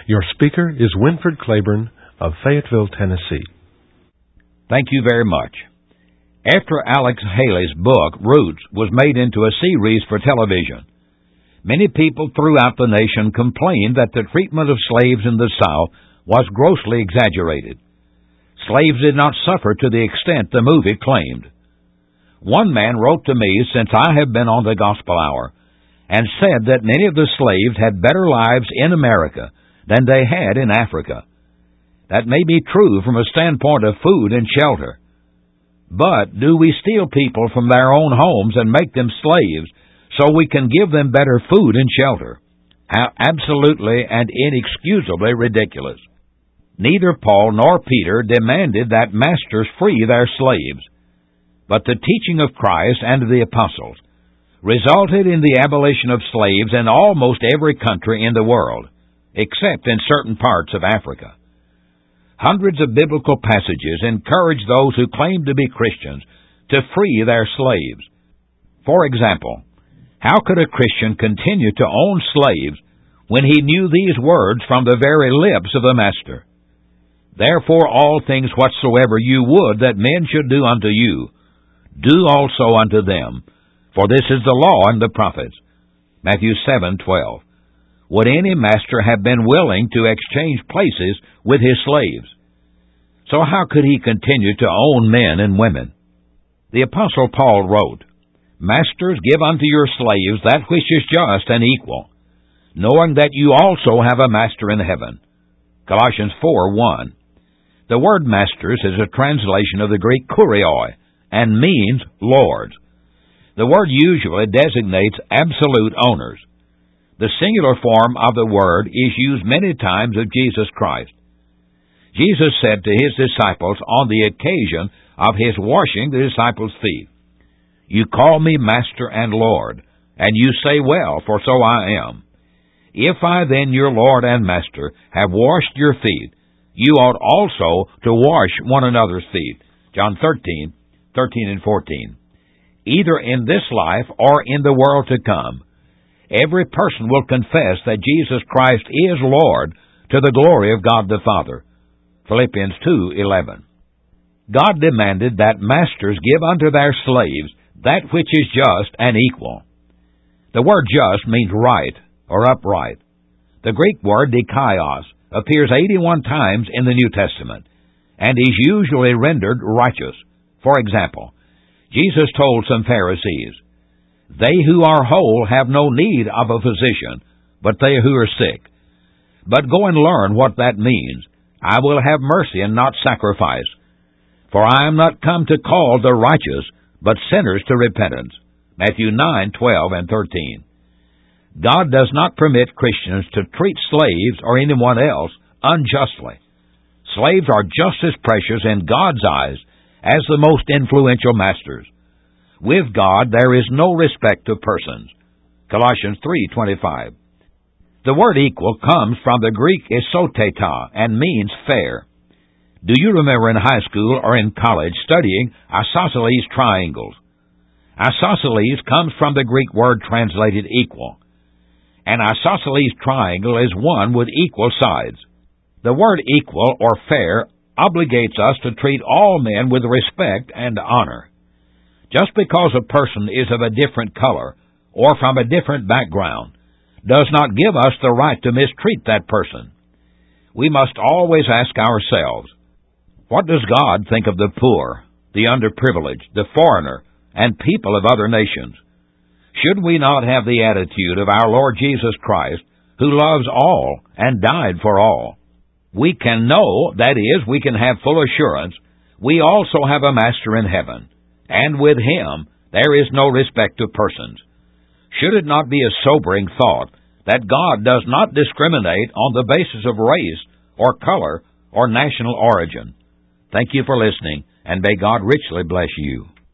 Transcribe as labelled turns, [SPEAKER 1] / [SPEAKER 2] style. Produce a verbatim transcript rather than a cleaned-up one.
[SPEAKER 1] Your speaker is Winford Claiborne of Fayetteville, Tennessee.
[SPEAKER 2] Thank you very much. After Alex Haley's book, Roots, was made into a series for television, many people throughout the nation complained that the treatment of slaves in the South was grossly exaggerated. Slaves did not suffer to the extent the movie claimed. One man wrote to me since I have been on the Gospel Hour and said that many of the slaves had better lives in America than they had in Africa. That may be true from a standpoint of food and shelter. But do we steal people from their own homes and make them slaves so we can give them better food and shelter? How absolutely and inexcusably ridiculous. Neither Paul nor Peter demanded that masters free their slaves, but the teaching of Christ and the apostles resulted in the abolition of slaves in almost every country in the world, except in certain parts of Africa. Hundreds of biblical passages encourage those who claim to be Christians to free their slaves. For example, how could a Christian continue to own slaves when he knew these words from the very lips of the Master? Therefore all things whatsoever you would that men should do unto you, do also unto them, for this is the law and the prophets. Matthew seven twelve. Would any master have been willing to exchange places with his slaves? So how could he continue to own men and women? The Apostle Paul wrote, Masters, give unto your slaves that which is just and equal, knowing that you also have a master in heaven. Colossians four one. The word masters is a translation of the Greek kurioi and means lords. The word usually designates absolute owners. The singular form of the word is used many times of Jesus Christ. Jesus said to his disciples on the occasion of his washing the disciples' feet, You call me Master and Lord, and you say, Well, for so I am. If I then, your Lord and Master, have washed your feet, you ought also to wash one another's feet. John thirteen, thirteen and fourteen. Either in this life or in the world to come, every person will confess that Jesus Christ is Lord to the glory of God the Father. Philippians two eleven. God demanded that masters give unto their slaves that which is just and equal. The word just means right or upright. The Greek word dikaios appears eighty-one times in the New Testament and is usually rendered righteous. For example, Jesus told some Pharisees, They who are whole have no need of a physician, but they who are sick. But go and learn what that means. I will have mercy and not sacrifice. For I am not come to call the righteous, but sinners to repentance. Matthew nine twelve and thirteen. God does not permit Christians to treat slaves or anyone else unjustly. Slaves are just as precious in God's eyes as the most influential masters. With God there is no respect of persons. Colossians three twenty-five. The word equal comes from the Greek isoteta and means fair. Do you remember in high school or in college studying isosceles triangles? Isosceles comes from the Greek word translated equal. An isosceles triangle is one with equal sides. The word equal or fair obligates us to treat all men with respect and honor. Just because a person is of a different color or from a different background does not give us the right to mistreat that person. We must always ask ourselves, what does God think of the poor, the underprivileged, the foreigner, and people of other nations? Should we not have the attitude of our Lord Jesus Christ, who loves all and died for all? We can know, that is, we can have full assurance, we also have a Master in heaven, and with Him there is no respect of persons. Should it not be a sobering thought that God does not discriminate on the basis of race or color or national origin? Thank you for listening, and may God richly bless you.